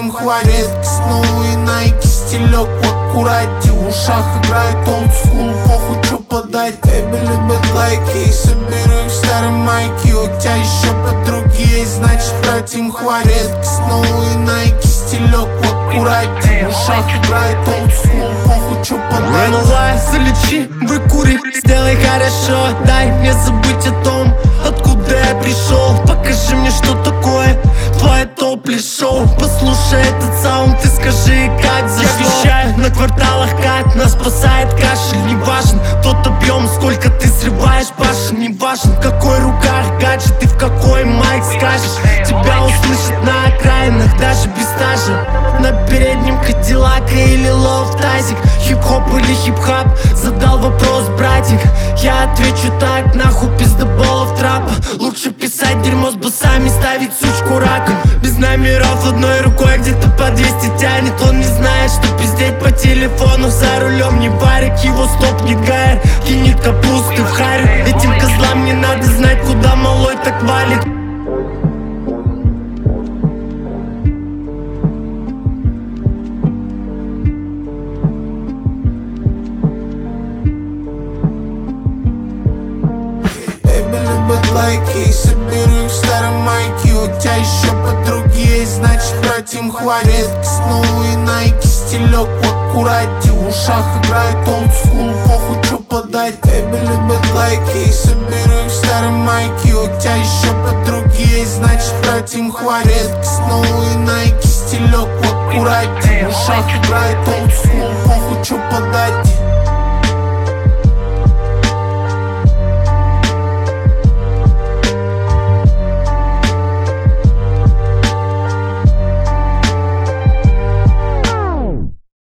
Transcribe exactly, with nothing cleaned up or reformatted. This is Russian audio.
братьям хватит. Снова и найки, стилек в аккурате. В ушах играет олдскул, похуй чё подать. Эбби любит лайки, соберу их старые майки. У тебя еще подруги есть, значит братьям хватит. Снова и найки, стилек в аккурате. В ушах играет олдскул, похуй чё подать. Рановая, залечи, выкури, сделай хорошо. Дай мне забыть о том, откуда я пришел. Покажи мне, что такое твое топ-шоу. Послушай этот саунд и скажи, как зашло. Я вещаю на кварталах, как нас спасает кашель. Не важен тот объем, сколько ты срываешь башен. Не важен, в какой руках гаджет и в какой майк скажешь. Тебя услышат на окраинах, даже без стажа. На переднем Кадиллака или лофтазик. Хип-хоп или хип-хап, задал вопрос, братик. Я отвечу так, нахуй пиздоболов трапа. Лучше писать дерьмо с басами, ставить сучку раком. Без номеров одной рукой где-то по двести тянет. Он не знает, что пиздеть по телефону за рулем. Не варик, его стопнет гайр, кинет капусты в харю. Этим козлам не надо знать, куда малой так валит. Лайки, соберу их старые майки. У тебя еще подруги есть, значит братьям хватит. Снова и найки, стилек в аккурате. В ушах играет олдскул, похуй чё подать. Эбби любит лайки, соберу их старые майки. У тебя еще подруги есть, значит братьям хватит. Снова и найки, стилек в аккурате. В ушах играет олдскул, похуй чё подать.